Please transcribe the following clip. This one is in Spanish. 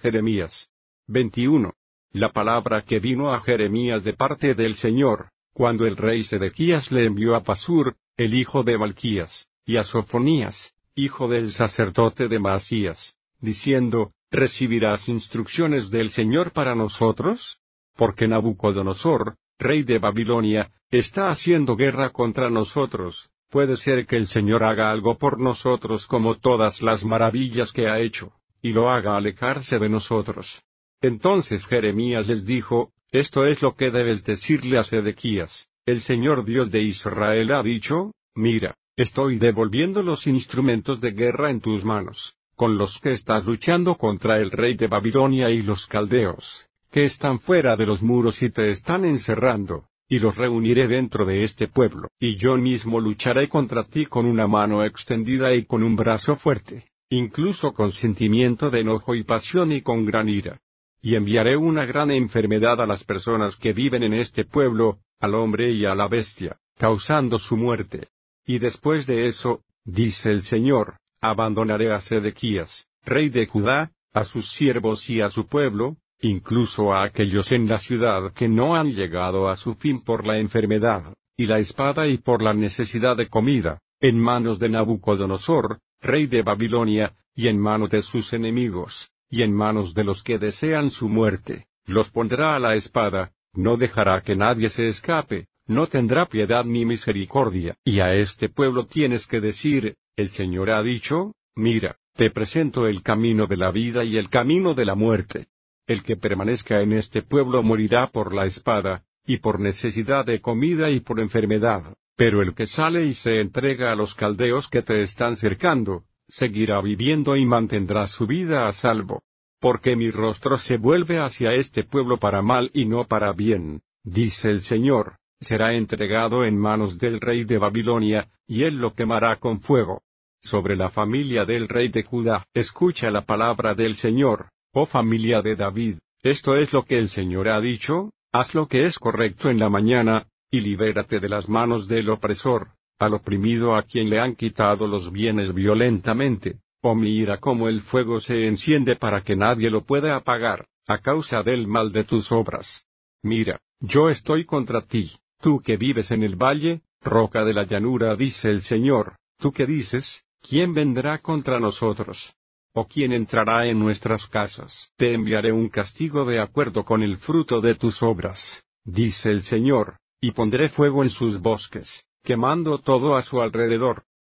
Jeremías 21. La palabra que vino a Jeremías de parte del Señor, cuando el rey Sedequías le envió a Pasur, el hijo de Malquías, y a Sofonías, hijo del sacerdote de Maasías, diciendo, ¿recibirás instrucciones del Señor para nosotros? Porque Nabucodonosor, rey de Babilonia, está haciendo guerra contra nosotros. Puede ser que el Señor haga algo por nosotros como todas las maravillas que ha hecho, y lo haga alejarse de nosotros. Entonces Jeremías les dijo, esto es lo que debes decirle a Sedequías, el Señor Dios de Israel ha dicho, mira, estoy devolviendo los instrumentos de guerra en tus manos, con los que estás luchando contra el rey de Babilonia y los caldeos, que están fuera de los muros y te están encerrando, y los reuniré dentro de este pueblo, y yo mismo lucharé contra ti con una mano extendida y con un brazo fuerte, incluso con sentimiento de enojo y pasión y con gran ira. Y enviaré una gran enfermedad a las personas que viven en este pueblo, al hombre y a la bestia, causando su muerte. Y después de eso, dice el Señor, abandonaré a Sedequías, rey de Judá, a sus siervos y a su pueblo, incluso a aquellos en la ciudad que no han llegado a su fin por la enfermedad, y la espada y por la necesidad de comida, en manos de Nabucodonosor, rey de Babilonia, y en manos de sus enemigos, y en manos de los que desean su muerte. Los pondrá a la espada, no dejará que nadie se escape, no tendrá piedad ni misericordia. Y a este pueblo tienes que decir, el Señor ha dicho, mira, te presento el camino de la vida y el camino de la muerte. El que permanezca en este pueblo morirá por la espada, y por necesidad de comida y por enfermedad, pero el que sale y se entrega a los caldeos que te están cercando, seguirá viviendo y mantendrá su vida a salvo. Porque mi rostro se vuelve hacia este pueblo para mal y no para bien, dice el Señor, será entregado en manos del rey de Babilonia, y él lo quemará con fuego. Sobre la familia del rey de Judá, escucha la palabra del Señor, oh familia de David, esto es lo que el Señor ha dicho, haz lo que es correcto en la mañana, y libérate de las manos del opresor, al oprimido a quien le han quitado los bienes violentamente. Oh mira cómo el fuego se enciende para que nadie lo pueda apagar, a causa del mal de tus obras. Mira, yo estoy contra ti, tú que vives en el valle, roca de la llanura, dice el Señor, tú que dices, ¿quién vendrá contra nosotros? ¿O quién entrará en nuestras casas? Te enviaré un castigo de acuerdo con el fruto de tus obras, dice el Señor, y pondré fuego en sus bosques, quemando todo a su alrededor.